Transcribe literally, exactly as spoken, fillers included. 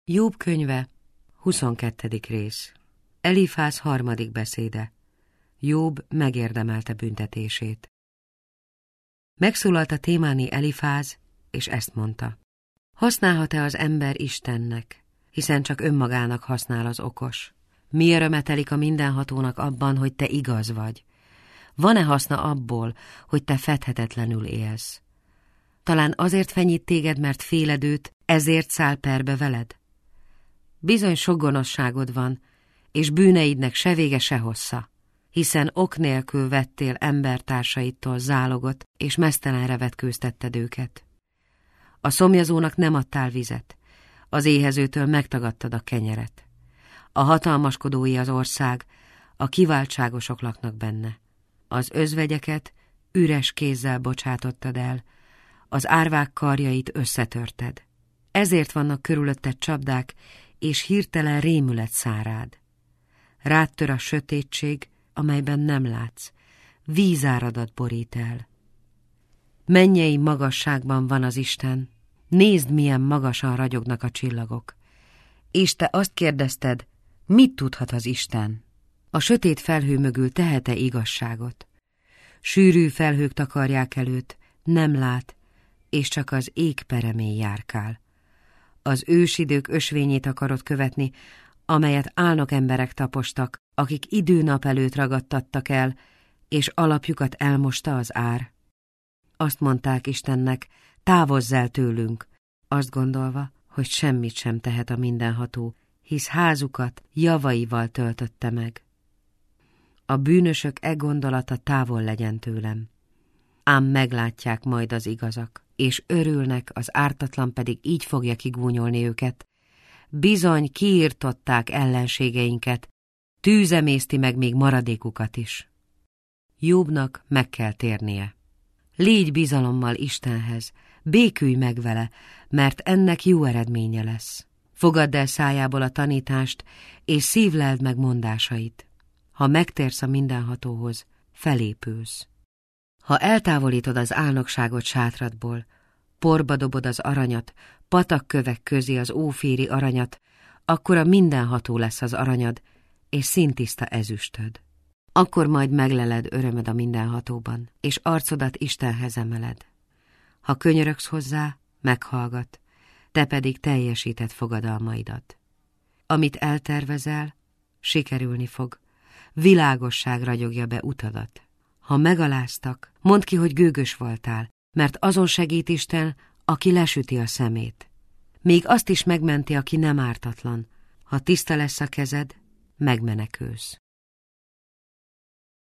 Jób könyve, huszonkettedik rész. Elifáz harmadik beszéde. Jób megérdemelte büntetését. Megszólalt a témáni Elifáz, és ezt mondta. Használhat-e az ember Istennek, hiszen csak önmagának használ az okos? Mi öröme telik a mindenhatónak abban, hogy te igaz vagy? Van-e haszna abból, hogy te fedhetetlenül élsz? Talán azért fenyít téged, mert féled őt, ezért száll perbe veled? Bizony sok gonoszságod van, és bűneidnek se vége, se hossza, hiszen ok nélkül vettél embertársaidtól zálogot, és meztelenre vetkőztetted őket. A szomjazónak nem adtál vizet, az éhezőtől megtagadtad a kenyeret. A hatalmaskodói az ország, a kiváltságosok laknak benne. Az özvegyeket üres kézzel bocsátottad el, az árvák karjait összetörted. Ezért vannak körülötted csapdák, és hirtelen rémület szárád. Rád tör a sötétség, amelyben nem látsz, vízáradat borít el. Mennyei magasságban van az Isten, nézd, milyen magasan ragyognak a csillagok. És te azt kérdezted, mit tudhat az Isten? A sötét felhő mögül tehet-e igazságot? Sűrű felhők takarják előtt, nem lát, és csak az ég peremén járkál. Az ősidők ösvényét akarod követni, amelyet álnok emberek tapostak, akik idő-nap előtt ragadtattak el, és alapjukat elmosta az ár. Azt mondták Istennek, távozz el tőlünk, azt gondolva, hogy semmit sem tehet a mindenható, hisz házukat javaival töltötte meg. A bűnösök e gondolata távol legyen tőlem. Ám meglátják majd az igazak, és örülnek, az ártatlan pedig így fogja kigúnyolni őket. Bizony kiirtották ellenségeinket, tűz emészti meg még maradékukat is. Jobbnak meg kell térnie. Légy bizalommal Istenhez, békülj meg vele, mert ennek jó eredménye lesz. Fogadd el szájából a tanítást, és szívleld meg mondásait. Ha megtérsz a mindenhatóhoz, felépülsz. Ha eltávolítod az álnokságot sátradból, porba dobod az aranyat, patakkövek közé az óféri aranyat, akkor a mindenható lesz az aranyad, és színtiszta ezüstöd. Akkor majd megleled örömöd a mindenhatóban, és arcodat Istenhez emeled. Ha könyörögsz hozzá, meghallgat, te pedig teljesíted fogadalmaidat. Amit eltervezel, sikerülni fog, világosság ragyogja be utadat. Ha megaláztak, mondd ki, hogy gőgös voltál, mert azon segít Isten, aki lesüti a szemét. Még azt is megmenti, aki nem ártatlan. Ha tiszta lesz a kezed, megmenekülsz.